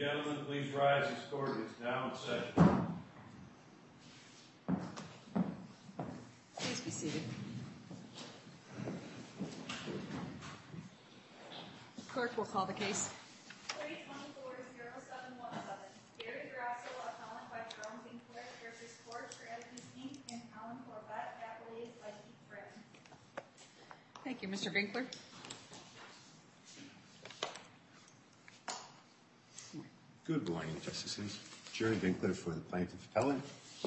gentlemen, please rise. This court is now in session. Please be seated. Clerk will call the case. 324-0717. Gary Grasso, appellant by Jerome Winkler versus Core Strategies, Inc. and Alan Corbett, affiliated by Keith Britton. Thank you. Mr. Winkler. Good morning, Justices. Jerry Winkler for the plaintiff appellant.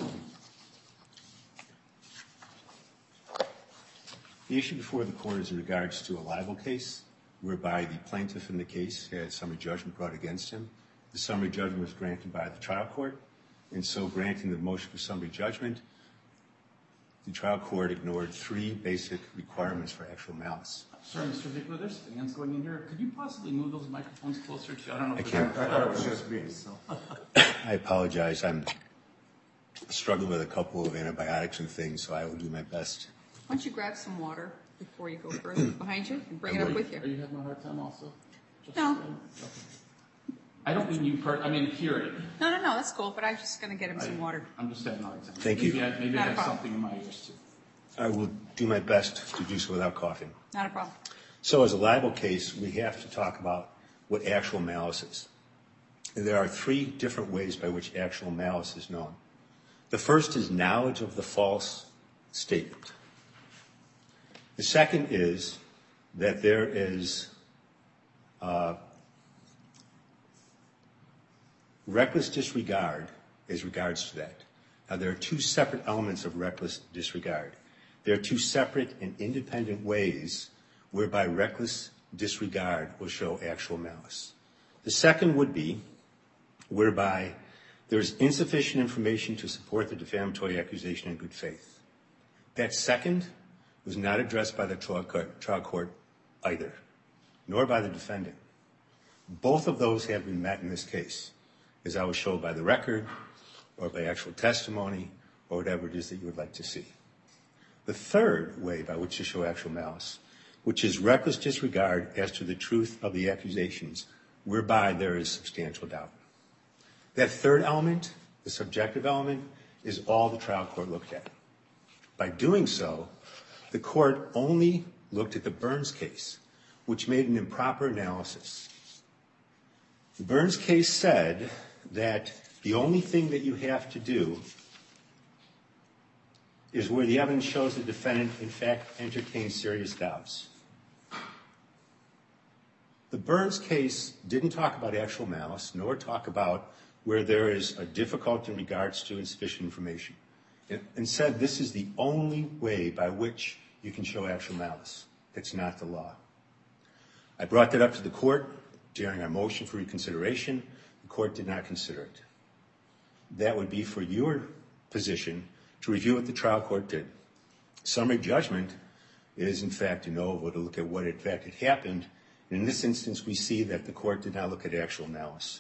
The issue before the court is in regards to a libel case whereby the plaintiff in the case had summary judgment brought against him. The summary judgment was granted by the trial court, and so granting the motion for summary judgment, the trial court ignored three basic requirements for actual malice. Sorry, Mr. Winkler, there's fans going in here. Could you possibly move those microphones closer to you? I don't know if I can't. I thought it was just me. So. I apologize. I'm struggling with a couple of antibiotics and things, so I will do my best. Why don't you grab some water before you go further behind you and bring it up with you? Are you having a hard time also? No. Okay. I don't mean you I mean hearing. No, that's cool, but I'm just going to get him some water. I'm just having a hard time. Thank you. Maybe I have something in my ears, too. I will do my best to do so without coughing. Not a problem. So as a libel case, we have to talk about what actual malice is. And there are three different ways by which actual malice is known. The first is knowledge of the false statement. The second is that there is reckless disregard as regards to that. Now, there are two separate elements of reckless disregard. There are two separate and independent ways whereby reckless disregard will show actual malice. The second would be whereby there is insufficient information to support the defamatory accusation in good faith. That second was not addressed by the trial court either, nor by the defendant. Both of those have been met in this case, as I will show by the record or by actual testimony or whatever it is that you would like to see. The third way by which to show actual malice, which is reckless disregard as to the truth of the accusations, whereby there is substantial doubt. That third element, the subjective element, is all the trial court looked at. By doing so, the court only looked at the Burns case, which made an improper analysis. The Burns case said that the only thing that you have to do is where the evidence shows the defendant, in fact, entertained serious doubts. The Burns case didn't talk about actual malice, nor talk about where there is a difficulty in regards to insufficient information, and said this is the only way by which you can show actual malice. That's not the law. I brought that up to the court during our motion for reconsideration. The court did not consider it. That would be for your position to review what the trial court did. Summary judgment is, in fact, de novo to look at what, in fact, had happened. And in this instance, we see that the court did not look at actual malice.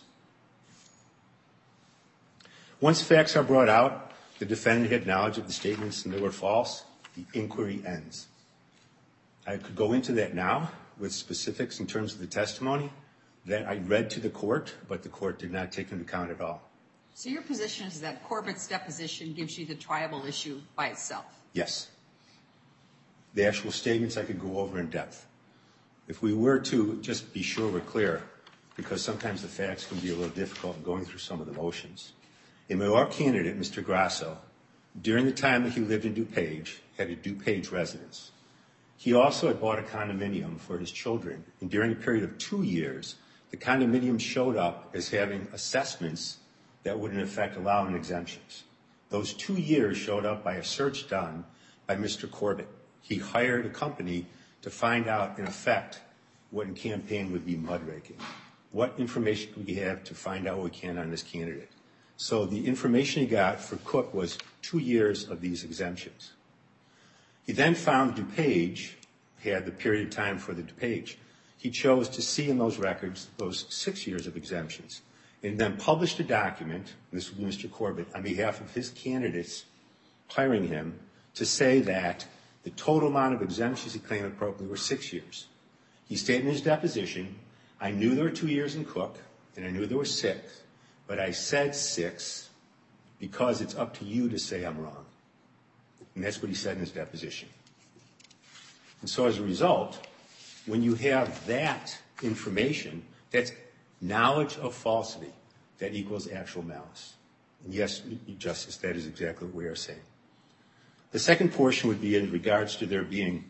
Once facts are brought out, the defendant had knowledge of the statements and they were false, the inquiry ends. I could go into that now with specifics in terms of the testimony that I read to the court, but the court did not take into account at all. So your position is that Corbett's deposition gives you the triable issue by itself? Yes. The actual statements I could go over in depth. If we were to just be sure we're clear, because sometimes the facts can be a little difficult in going through some of the motions. A mayor candidate, Mr. Grasso, during the time that he lived in DuPage, had a DuPage residence. He also had bought a condominium for his children, and during a period of 2 years, the condominium showed up as having assessments that would in effect allow an exemptions. Those 2 years showed up by a search done by Mr. Corbett. He hired a company to find out, in effect, what in campaign would be mud raking. What information could we have to find out what we can on this candidate? So the information he got for Cook was 2 years of these exemptions. He then found DuPage had the period of time for the DuPage. He chose to see in those records those 6 years of exemptions, and then published a document, this would be Mr. Corbett, on behalf of his candidates hiring him, to say that the total amount of exemptions he claimed appropriately were 6 years. He stated in his deposition, I knew there were 2 years in Cook, and I knew there were 6, but I said 6 because it's up to you to say I'm wrong. And that's what he said in his deposition. And so as a result, when you have that information, that's knowledge of falsity, that equals actual malice. And yes, Justice, that is exactly what we are saying. The second portion would be in regards to there being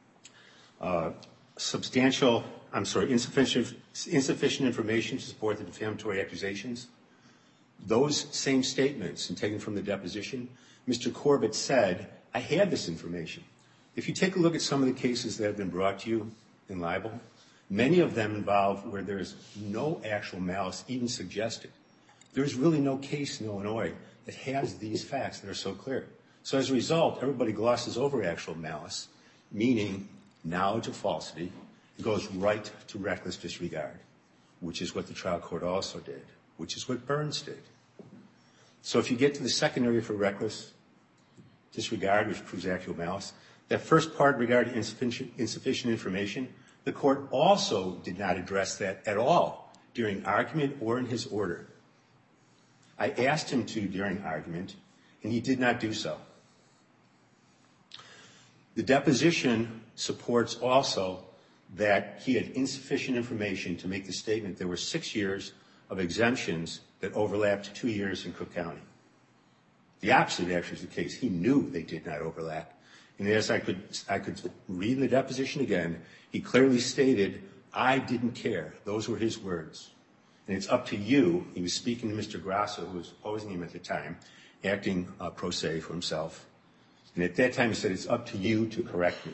insufficient information to support the defamatory accusations. Those same statements, and taken from the deposition, Mr. Corbett said, I had this information. If you take a look at some of the cases that have been brought to you in libel, many of them involve where there's no actual malice even suggested. There's really no case in Illinois that has these facts that are so clear. So as a result, everybody glosses over actual malice, meaning knowledge of falsity, and goes right to reckless disregard, which is what the trial court also did, which is what Burns did. So if you get to the second area for reckless disregard, which proves actual malice, that first part regarding insufficient information, the court also did not address that at all during argument or in his order. I asked him to during argument, and he did not do so. The deposition supports also that he had insufficient information to make the statement there were 6 years of exemptions that overlapped 2 years in Cook County. The opposite actually is the case. He knew they did not overlap. And as I could read the deposition again, he clearly stated, I didn't care. Those were his words. And it's up to you. He was speaking to Mr. Grasso, who was opposing him at the time, acting pro se for himself. And at that time he said, it's up to you to correct me.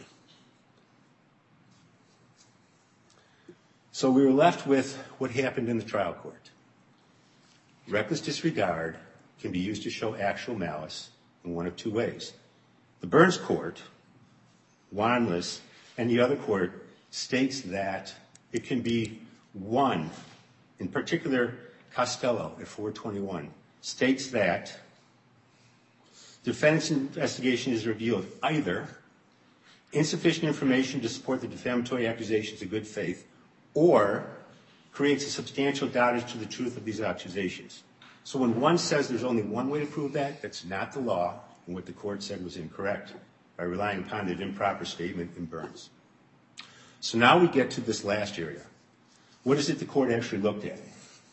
So we were left with what happened in the trial court. Reckless disregard can be used to show actual malice in one of 2 ways. The Burns court, Wanless, and the other court states that it can be one, in particular Costello at 421, states that defendant's investigation has revealed either insufficient information to support the defamatory accusations of good faith or creates a substantial doubt as to the truth of these accusations. So when one says there's only one way to prove that, that's not the law, and what the court said was incorrect by relying upon that improper statement in Burns. So now we get to this last area. What is it the court actually looked at?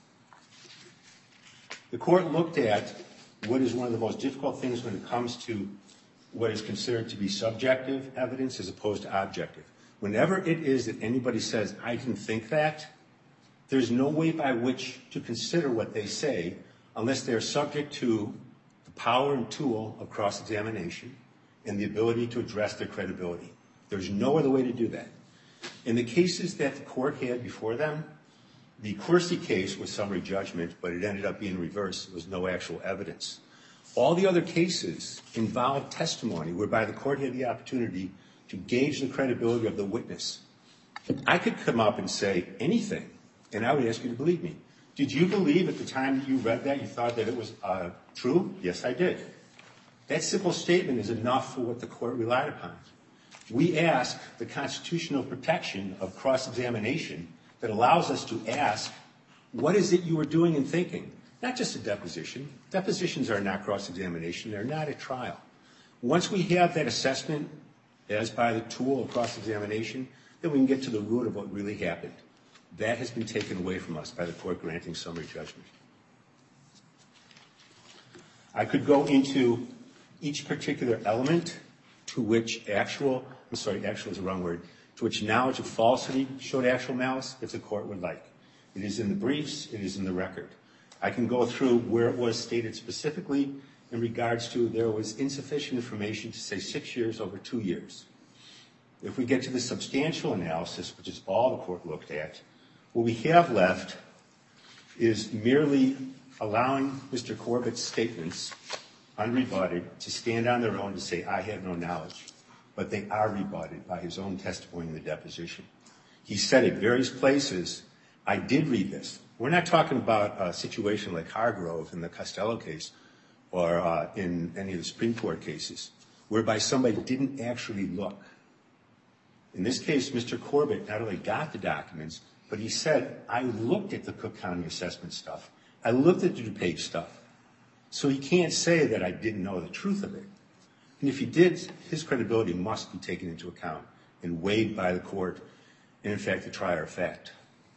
The court looked at what is one of the most difficult things when it comes to what is considered to be subjective evidence as opposed to objective. Whenever it is that anybody says, I didn't think that, there's no way by which to consider what they say unless they're subject to the power and tool of cross-examination and the ability to address their credibility. There's no other way to do that. In the cases that the court had before them, the Coursey case was summary judgment, but it ended up being reversed. There was no actual evidence. All the other cases involved testimony whereby the court had the opportunity to gauge the credibility of the witness. I could come up and say anything, and I would ask you to believe me. Did you believe at the time you read that you thought that it was true? Yes, I did. That simple statement is enough for what the court relied upon. We ask the constitutional protection of cross-examination that allows us to ask, what is it you were doing and thinking? Not just a deposition. Depositions are not cross-examination. They're not a trial. Once we have that assessment as by the tool of cross-examination, then we can get to the root of what really happened. That has been taken away from us by the court granting summary judgment. I could go into each particular element to which actual is the wrong word, to which knowledge of falsity showed actual malice, if the court would like. It is in the briefs, it is in the record. I can go through where it was stated specifically in regards to there was insufficient information to say 6 years over 2 years. If we get to the substantial analysis, which is all the court looked at, what we have left is merely allowing Mr. Corbett's statements, unrebutted, to stand on their own to say, I have no knowledge. But they are rebutted by his own testimony in the deposition. He said at various places, I did read this. We're not talking about a situation like Hargrove in the Costello case or in any of the Supreme Court cases, whereby somebody didn't actually look. In this case, Mr. Corbett not only got the documents, But he said, I looked at the Cook County assessment stuff. I looked at the DuPage stuff. So he can't say that I didn't know the truth of it. And if he did, his credibility must be taken into account and weighed by the court and, in fact, the trier of fact.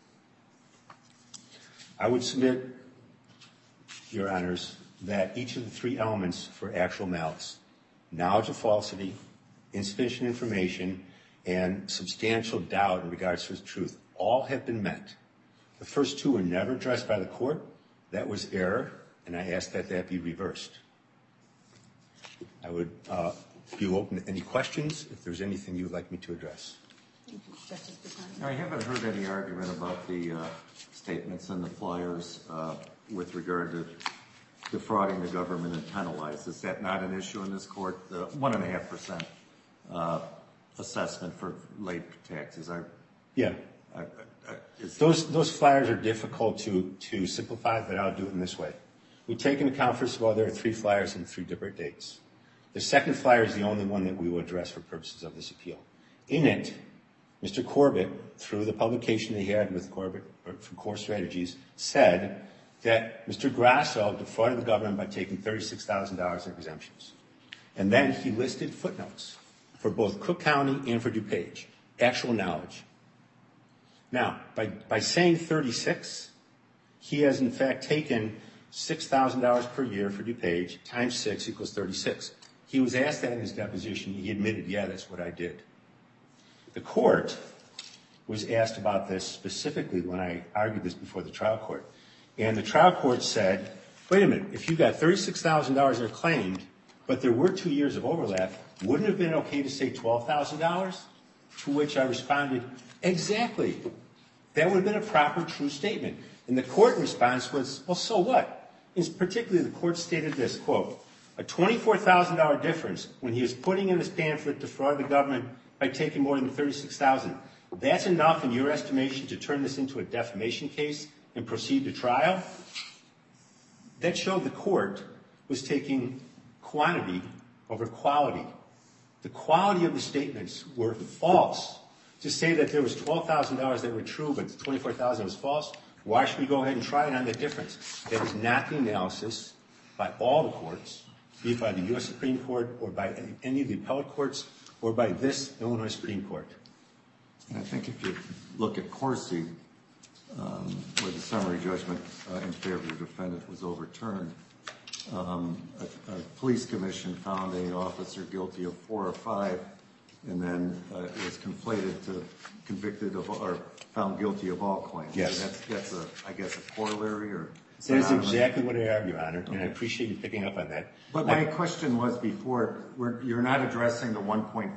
I would submit, Your Honors, that each of the three elements for actual malice, knowledge of falsity, insufficient information, and substantial doubt in regards to his truth, all have been met. The first two were never addressed by the court. That was error, and I ask that that be reversed. I would be open to any questions if there's anything you would like me to address. Thank you. Justice Buchanan. I haven't heard any argument about the statements in the flyers with regard to defrauding the government and penalized. Is that not an issue in this court? The 1.5% assessment for late taxes. Yeah. Those flyers are difficult to simplify, but I'll do it in this way. We take into account, first of all, there are 3 flyers and 3 different dates. The second flyer is the only one that we will address for purposes of this appeal. In it, Mr. Corbett, through the publication he had with Corbett from Core Strategies, said that Mr. Grasso defrauded the government by taking $36,000 in exemptions. And then he listed footnotes for both Cook County and for DuPage, actual knowledge. Now, by saying 36, he has in fact taken $6,000 per year for DuPage times 6 equals 36. He was asked that in his deposition. He admitted, yeah, that's what I did. The court was asked about this specifically when I argued this before the trial court. And the trial court said, wait a minute, if you got $36,000 that are claimed, but there were 2 years of overlap, wouldn't it have been okay to say $12,000? To which I responded, exactly. That would have been a proper, true statement. And the court response was, well, so what? And particularly the court stated this, quote, a $24,000 difference when he was putting in his pamphlet to defraud the government by taking more than $36,000. That's enough in your estimation to turn this into a defamation case and proceed to trial? That showed the court was taking quantity over quality. The quality of the statements were false. To say that there was $12,000 that were true, but $24,000 was false, why should we go ahead and try it on the difference? That is not the analysis by all the courts, be it by the U.S. Supreme Court or by any of the appellate courts or by this Illinois Supreme Court. And I think if you look at Corsi, where the summary judgment in favor of the defendant was overturned, a police commission found an officer guilty of 4 or 5, and then it was convicted of or found guilty of all claims. Yes. So that's I guess a corollary or. That is exactly what I argue, Your Honor, and I appreciate you picking up on that. But my question was before, you're not addressing the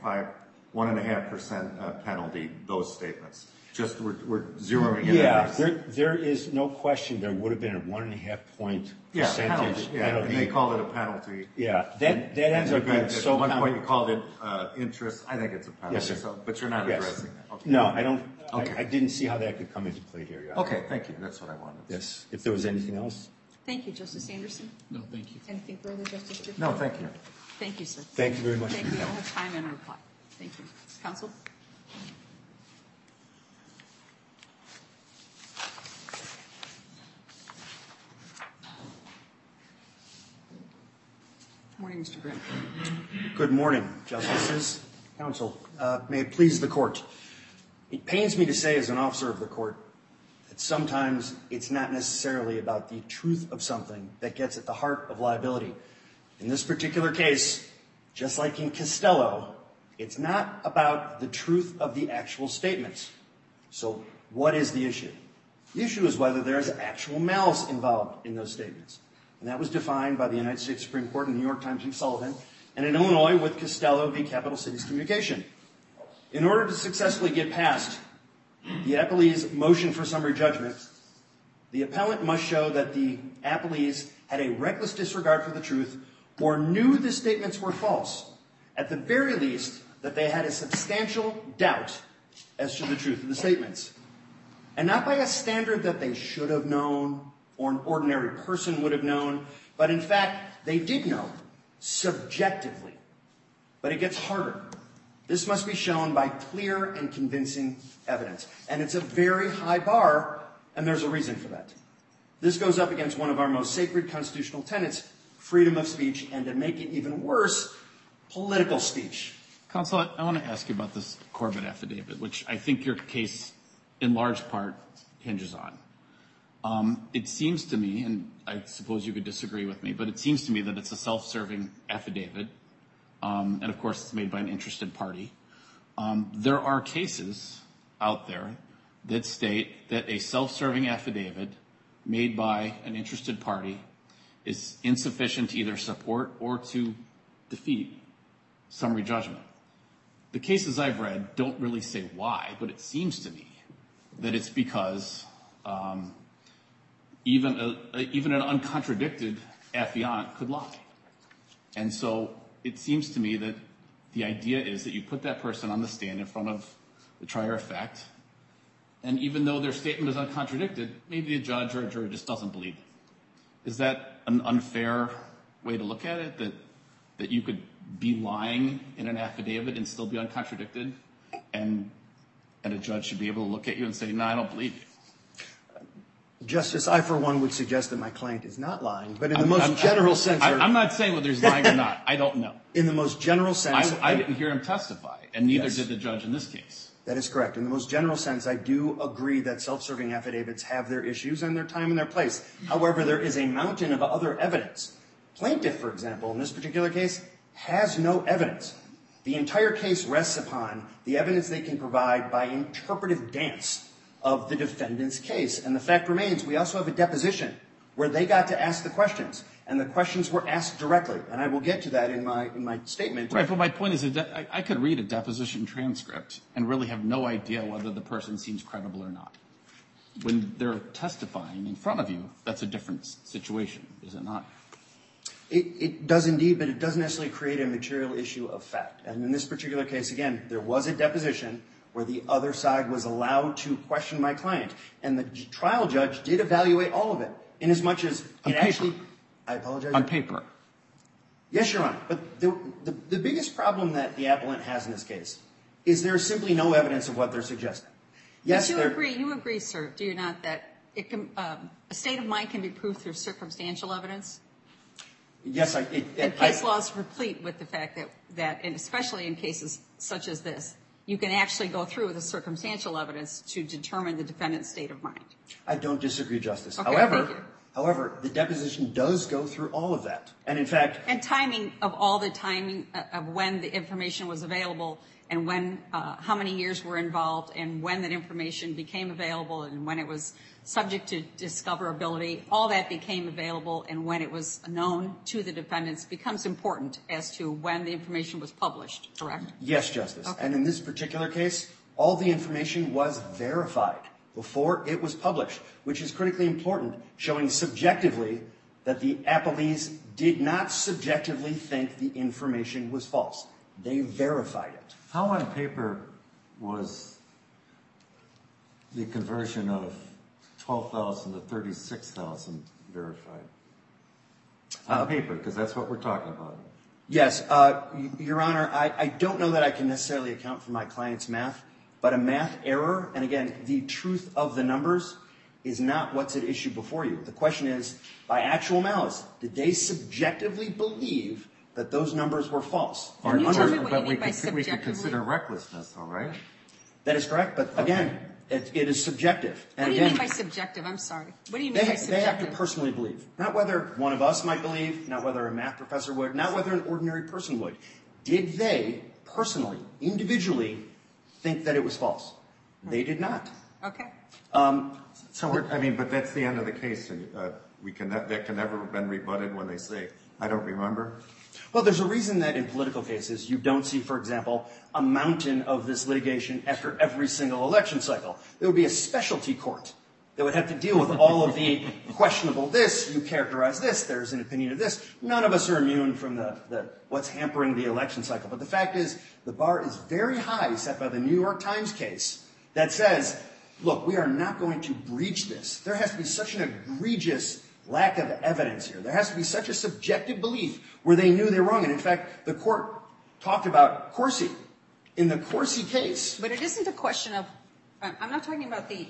1.5% penalty, those statements. Just we're zeroing in. Yeah, there is no question there would have been a 1.5 point percentage penalty. And they called it a penalty. Yeah, that ends up being so. At one point you called it interest. I think it's a penalty. Yes, sir. So, but you're not addressing that. Okay. No, I don't. Okay. I didn't see how that could come into play here, Your Honor. Okay, thank you. That's what I wanted. Yes. If there was anything else. Thank you, Justice Anderson. No, thank you. Anything further, Justice Buchanan? No, thank you. Thank you, sir. Thank you very much. Thank you. You'll have time and reply. Thank you. Counsel? Morning, Mr. Grant. Good morning, Justices, Counsel. May it please the Court. It pains me to say as an officer of the Court that sometimes it's not necessarily about the truth of something that gets at the heart of liability. In this particular case, just like in Costello, it's not about the truth of the actual statements. So what is the issue? The issue is whether there is actual malice involved in those statements. And that was defined by the United States Supreme Court in New York Times v. Sullivan, and in Illinois with Costello v. Capital Cities Communication. In order to successfully get past the appellee's motion for summary judgment, the appellant must show that the appellees had a reckless disregard for the truth or knew the statements were false. At the very least, that they had a substantial doubt as to the truth of the statements. And not by a standard that they should have known or an ordinary person would have known, but in fact, they did know subjectively. But it gets harder. This must be shown by clear and convincing evidence. And it's a very high bar, and there's a reason for that. This goes up against one of our most sacred constitutional tenets, freedom of speech, and to make it even worse, political speech. Counsel, I want to ask you about this Corbett affidavit, which I think your case in large part hinges on. It seems to me, and I suppose you could disagree with me, but it seems to me that it's a self-serving affidavit. And of course, it's made by an interested party. There are cases out there that state that a self-serving affidavit made by an interested party is insufficient to either support or to defeat summary judgment. The cases I've read don't really say why, but it seems to me that it's because even an uncontradicted affiant could lie. And so it seems to me that the idea is that you put that person on the stand in front of the trier of fact, and even though their statement is uncontradicted, maybe a judge or a jury just doesn't believe it. Is that an unfair way to look at it, that you could be lying in an affidavit and still be uncontradicted, and a judge should be able to look at you and say, no, I don't believe you? Justice, I, for one, would suggest that my client is not lying, but in the most general sense... I'm not saying whether he's lying or not. I don't know. In the most general sense... I didn't hear him testify, and neither did the judge in this case. That is correct. In the most general sense, I do agree that self-serving affidavits have their issues and their time and their place. However, there is a mountain of other evidence. Plaintiff, for example, in this particular case, has no evidence. The entire case rests upon the evidence they can provide by interpretive dance of the defendant's case. And the fact remains, we also have a deposition where they got to ask the questions, and the questions were asked directly. And I will get to that in my statement. Right, but my point is that I could read a deposition transcript and really have no idea whether the person seems credible or not. When they're testifying in front of you, that's a different situation, is it not? It does indeed, but it doesn't necessarily create a material issue of fact. And in this particular case, again, there was a deposition where the other side was allowed to question my client. And the trial judge did evaluate all of it, inasmuch as it actually... I apologize. On paper. Yes, Your Honor. But the biggest problem that the appellant has in this case is there is simply no evidence of what they're suggesting. Yes, but you agree, sir, do you not, that it can, a state of mind can be proved through circumstantial evidence? Yes, And case law is replete with the fact that, and especially in cases such as this, you can actually go through the circumstantial evidence to determine the defendant's state of mind. I don't disagree, Justice. Okay, thank you. However, the deposition does go through all of that. And in fact... And timing of all the timing of when the information was available and when, how many years were involved and when that information became available and when it was subject to discoverability, all that became available and when it was known to the defendants becomes important as to when the information was published, correct? Yes, Justice. Okay. And in this particular case, all the information was verified before it was published, which is critically important, showing subjectively that the appellees did not subjectively think the information was false. They verified it. How on paper was the conversion of 12,000 to 36,000 verified? On paper, because that's what we're talking about. Yes, Your Honor, I don't know that I can necessarily account for my client's math, but a math error, and again, the truth of the numbers is not what's at issue before you. The question is, by actual malice, did they subjectively believe that those numbers were false? Can you tell me what you But mean by we subjectively? could consider recklessness, all right? That is correct, but again, it is subjective. What do you mean by subjective? I'm sorry. What do you mean by subjective? They have to personally believe. Not whether one of us might believe, not whether a math professor would, not whether an ordinary person would. Did they personally, individually, think that it was false? They did not. Okay. But that's the end of the case. That can never have been rebutted when they say, I don't remember. Well, there's a reason that in political cases you don't see, for example, a mountain of this litigation after every single election cycle. There would be a specialty court that would have to deal with all of the questionable this, you characterize this, there's an opinion of this. None of us are immune from the what's hampering the election cycle. But the fact is, the bar is very high, set by the New York Times case, that says, look, we are not going to breach this. There has to be such an egregious lack of evidence here. There has to be such a subjective belief where they knew they were wrong. And in fact, the court talked about Corsi In the Corsi case, But it isn't a question of, I'm not talking about the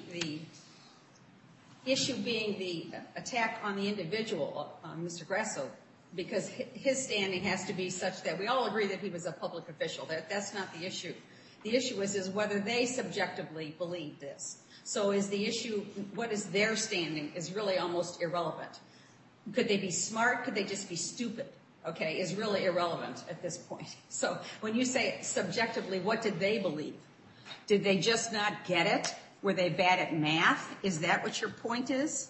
issue being the attack on the individual, Mr. Grasso, because his standing has to be such that we all agree that he was a public official. That's not the issue. The issue is whether they subjectively believe this. So is the issue, what is their standing, is really almost irrelevant. Could they be smart? Could they just be stupid? Okay, is really irrelevant at this point. So when you say subjectively, what did they believe? Did they just not get it? Were they bad at math? Is that what your point is?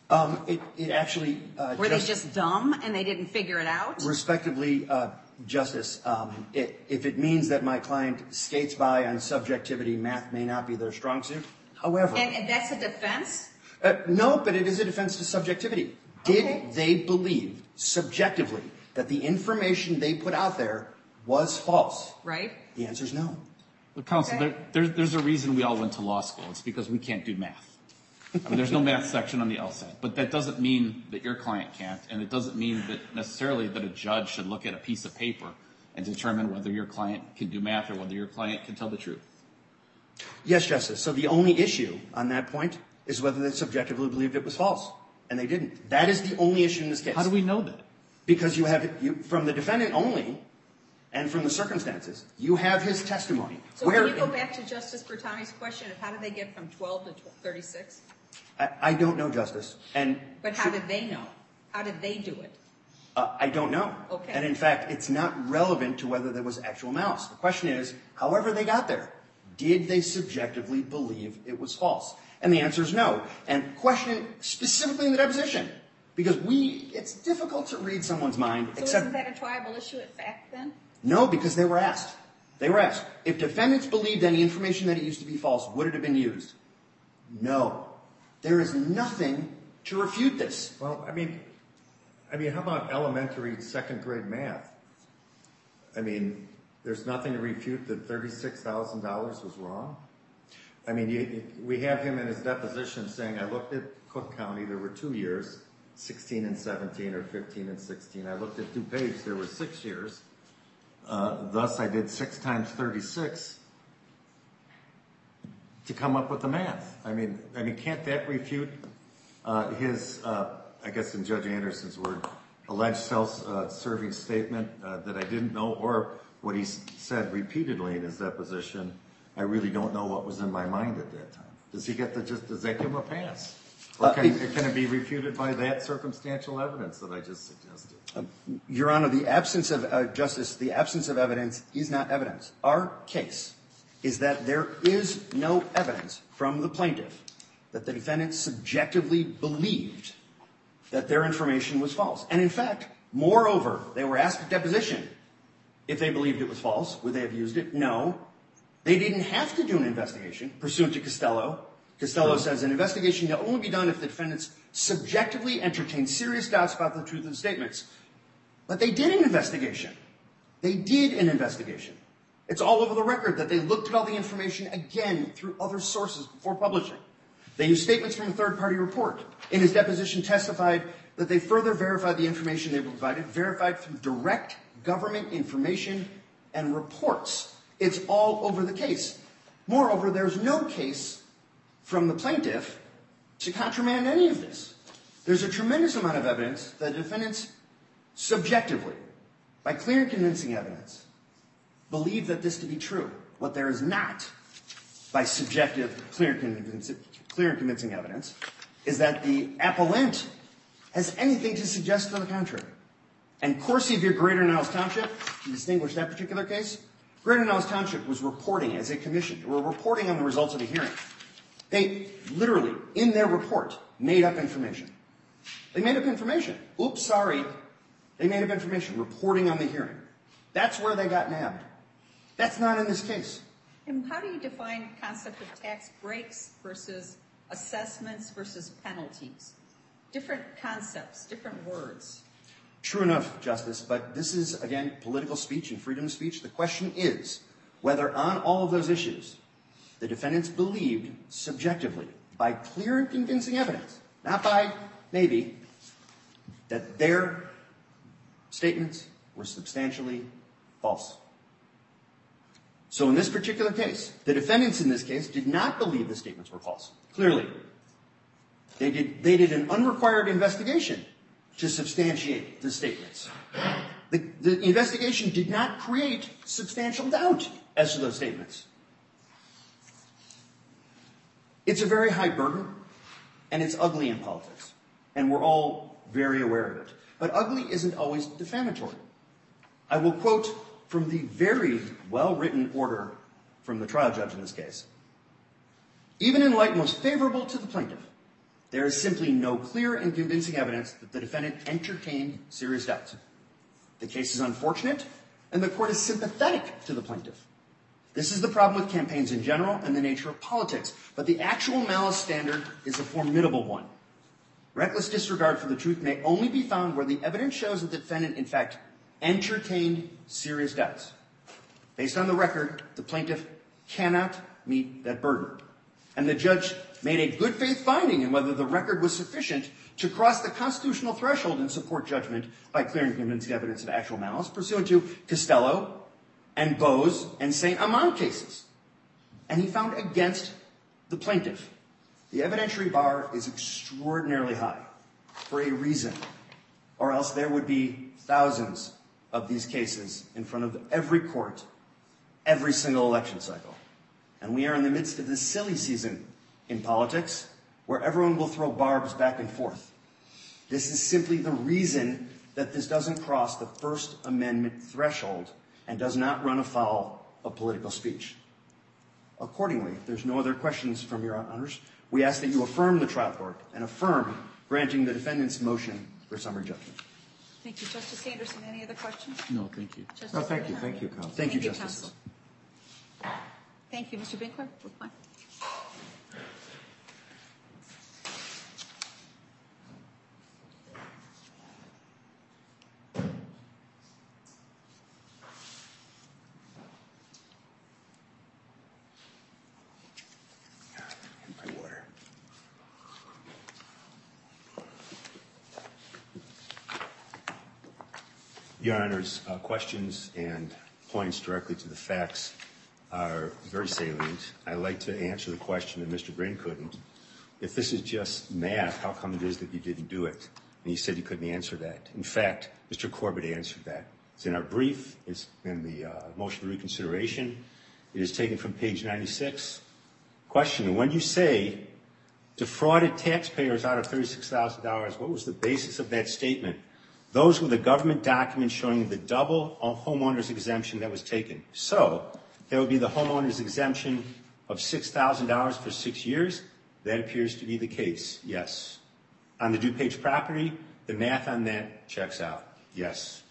it actually... Were they just dumb and they didn't figure it out? Respectively, Justice, if it means that my client skates by on subjectivity, math may not be their strong suit. However... And that's a defense? No, but it is a defense to subjectivity. Did they believe subjectively that the information they put out there was false? Right. The answer is no. Well, counsel, there's a reason we all went to law school. It's because we can't do math. I mean, there's no math section on the LSAT, but that doesn't mean that your client can't, and it doesn't mean that necessarily that a judge should look at a piece of paper and determine whether your client can do math or whether your client can tell the truth. Yes, Justice. So the only issue on that point is whether they subjectively believed it was false, and they didn't. That is the only issue in this case. How do we know that? Because you have, from the defendant only, and from the circumstances, you have his testimony. So can you go back to Justice Bertani's question of how did they get from 12 to 36? I don't know, Justice. But how did they know? How did they do it? I don't know. Okay. And in fact, it's not relevant to whether there was actual malice. The question is, however they got there, did they subjectively believe it was false? And the answer is no. And question specifically in the deposition, because it's difficult to read someone's mind. So except, isn't that a triable issue at fact then? No, because they were asked. They were asked, if defendants believed any information that it used to be false, would it have been used? No. There is nothing to refute this. Well, I mean, how about elementary second grade math? I mean, there's nothing to refute that $36,000 was wrong? I mean, we have him in his deposition saying, I looked at Cook County, there were 2 years, 16 and 17 or 15 and 16. I looked at DuPage, there were 6 years. Thus, I did 6 times 36 to come up with the math. I mean, can't that refute his, I guess in Judge Anderson's word, alleged self-serving statement that I didn't know, or what he said repeatedly in his deposition, I really don't know what was in my mind at that time. Does he get does that give him a pass? Or can it be refuted by that circumstantial evidence that I just suggested? Your Honor, the absence of justice, the absence of evidence is not evidence. Our case is that there is no evidence from the plaintiff that the defendant subjectively believed that their information was false. And in fact, moreover, they were asked at deposition if they believed it was false. Would they have used it? No. They didn't have to do an investigation pursuant to Costello. Costello says an investigation can only be done if the defendants subjectively entertain serious doubts about the truth of the statements. But they did an investigation. They did an investigation. It's all over the record that they looked at all the information again through other sources before publishing. They used statements from a third-party report. In his deposition testified that they further verified the information they provided, verified through direct government information and reports. It's all over the case. Moreover, there's no case from the plaintiff to countermand any of this. There's a tremendous amount of evidence that defendants subjectively, by clear and convincing evidence, believe that this to be true. What there is not, by subjective, clear and convincing evidence, is that the appellant has anything to suggest to the contrary. And Corsi v. Greater Niles Township, to distinguish that particular case, Greater Niles Township was reporting as a commission. They were reporting on the results of a hearing. They literally, in their report, made up information. They made up information. Oops, sorry. They made up information, reporting on the hearing. That's where they got nabbed. That's not in this case. And how do you define the concept of tax breaks versus assessments versus penalties? Different concepts, different words. True enough, Justice, but this is, again, political speech and freedom of speech. The question is whether on all of those issues the defendants believed subjectively, by clear and convincing evidence, not by maybe, that their statements were substantially false. So in this particular case, the defendants in this case did not believe the statements were false. Clearly. They did an unrequired investigation to substantiate the statements. The investigation did not create substantial doubt as to those statements. It's a very high burden, and it's ugly in politics. And we're all very aware of it. But ugly isn't always defamatory. I will quote from the very well-written order from the trial judge in this case. Even in light most favorable to the plaintiff, there is simply no clear and convincing evidence that the defendant entertained serious doubts. The case is unfortunate, and the court is sympathetic to the plaintiff. This is the problem with campaigns in general and the nature of politics, but the actual malice standard is a formidable one. Reckless disregard for the truth may only be found where the evidence shows that the defendant, in fact, entertained serious doubts. Based on the record, the plaintiff cannot meet that burden. And the judge made a good faith finding in whether the record was sufficient to cross the constitutional threshold and support judgment by clear and convincing evidence of actual malice pursuant to Costello and Bose and St. Amand cases. And he found against the plaintiff. The evidentiary bar is extraordinarily high for a reason, or else there would be thousands of these cases in front of every court, every single election cycle. And we are in the midst of this silly season in politics where everyone will throw barbs back and forth. This is simply the reason that this doesn't cross the First Amendment threshold and does not run afoul of political speech. Accordingly, if there's no other questions from your honors, we ask that you affirm the trial court and affirm granting the defendant's motion for summary judgment. Thank you. Justice Anderson, any other questions? No, thank you. Justice No, thank you. O'Connor? Thank you, counsel. Thank you, Counsel. Justices. Thank you. Mr. Binkler, reply. My water. Your Honors, questions and points directly to the facts are very salient. I'd like to answer the question that Mr. Brin couldn't. If this is just math, how come it is that you didn't do it? And he said he couldn't answer that. In fact, Mr. Corbett answered that. It's in our brief. It's in the motion for reconsideration. It is taken from page 96. Question, when you say defrauded taxpayers out of $36,000, what was the basis of that statement? Those were the government documents showing the double homeowner's exemption that was taken. So there would be the homeowner's exemption of $6,000 for 6 years. That appears to be the case, yes. On the DuPage property, the math on that checks out, yes.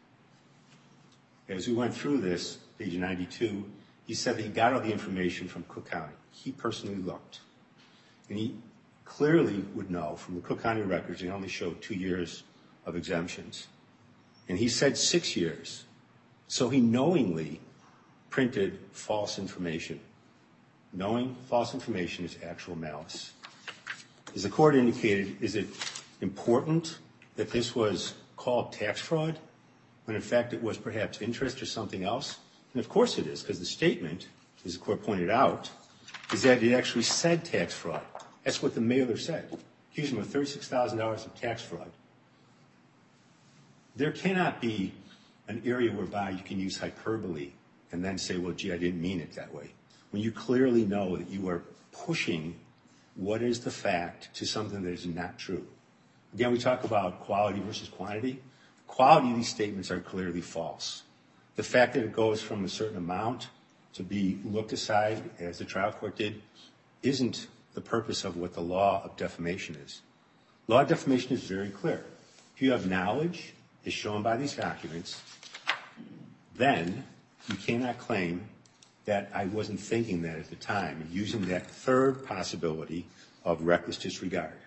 As we went through this, page 92, he said that he got all the information from Cook County. He personally looked. And he clearly would know from the Cook County records they only showed 2 years of exemptions. And he said 6 years. So he knowingly printed false information. Knowing false information is actual malice. As the court indicated, is it important that this was called tax fraud when in fact it was perhaps interest or something else? And of course it is, because the statement, as the court pointed out, is that it actually said tax fraud. That's what the mailer said. Accused him of $36,000 of tax fraud. There cannot be an area whereby you can use hyperbole and then say, well, gee, I didn't mean it that way. When you clearly know that you are pushing what is the fact to something that is not true. Again, we talk about quality versus quantity. Quality of these statements are clearly false. The fact that it goes from a certain amount to be looked aside, as the trial court did, isn't the purpose of what the law of defamation is. Law of defamation is very clear. If you have knowledge, as shown by these documents, then you cannot claim that I wasn't thinking that at the time, using that third possibility of reckless disregard.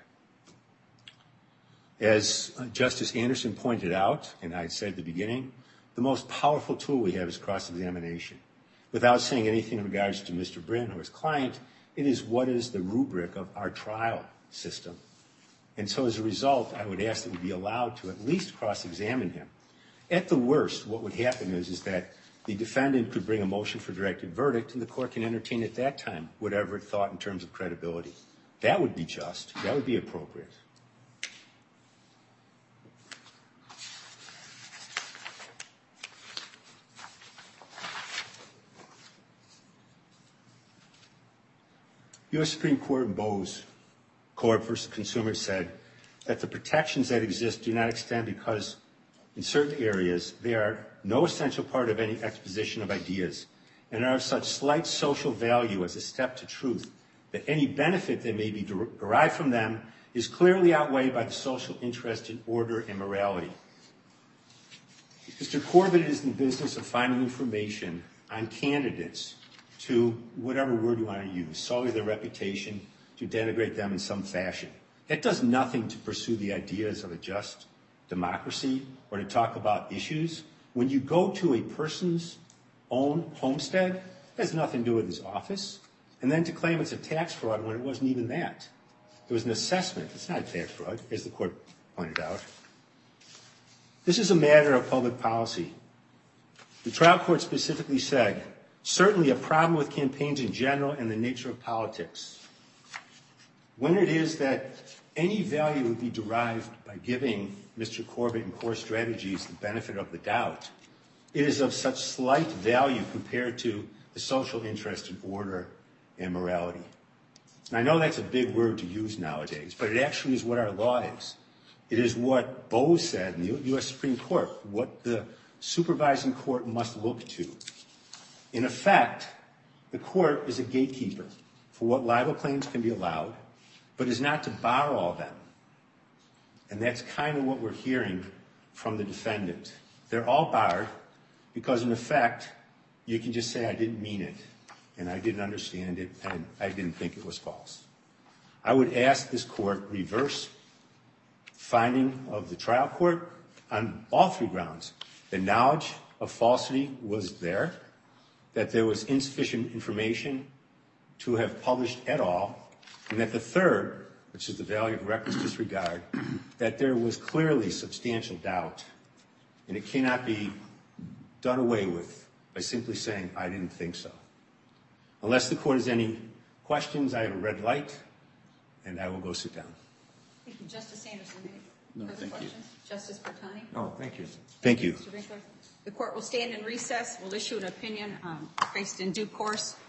As Justice Anderson pointed out, and I said at the beginning, the most powerful tool we have is cross-examination. Without saying anything in regards to Mr. Brin or his client, it is what is the rubric of our trial system. And so as a result, I would ask that we be allowed to at least cross-examine him. At the worst, what would happen is that the defendant could bring a motion for directed verdict, and the court can entertain at that time whatever it thought in terms of credibility. That would be just. That would be appropriate. U.S. Supreme Court in Bose, Court versus Consumers, said that the protections that exist do not extend because in certain areas they are no essential part of any exposition of ideas and are of such slight social value as a step to truth that any benefit that may be derived from them is clearly outweighed by the social interest in order and morality. Mr. Corbett is in the business of finding information on candidates to whatever word you want to use, sully their reputation, to denigrate them in some fashion. That does nothing to pursue the ideas of a just democracy or to talk about issues. When you go to a person's own homestead, it has nothing to do with his office. And then to claim it's a tax fraud when it wasn't even that. It was an assessment. It's not a tax fraud, as the court pointed out. This is a matter of public policy. The trial court specifically said, certainly a problem with campaigns in general and the nature of politics. When it is that any value would be derived by giving Mr. Corbett and Core Strategies the benefit of the doubt, it is of such slight value compared to the social interest in order and morality. And I know that's a big word to use nowadays, but it actually is what our law is. It is what Bose said in the U.S. Supreme Court, what the supervising court must look to. In effect, the court is a gatekeeper for what libel claims can be allowed, but is not to bar all of them. And that's kind of what we're hearing from the defendant. They're all barred because, in effect, you can just say, I didn't mean it, and I didn't understand it, and I didn't think it was false. I would ask this court reverse finding of the trial court on all three grounds. The knowledge of falsity was there, that there was insufficient information to have published at all, and that the third, which is the value of reckless disregard, that there was clearly substantial doubt, and it cannot be done away with by simply saying, I didn't think so. Unless the court has any questions, I have a red light, and I will go sit down. Thank you. Justice Anderson, No, any further thank you. questions? Justice Bertani? No, thank you. Thank you. Mr. Winkler? The court will stand in recess. We'll issue an opinion based in due course.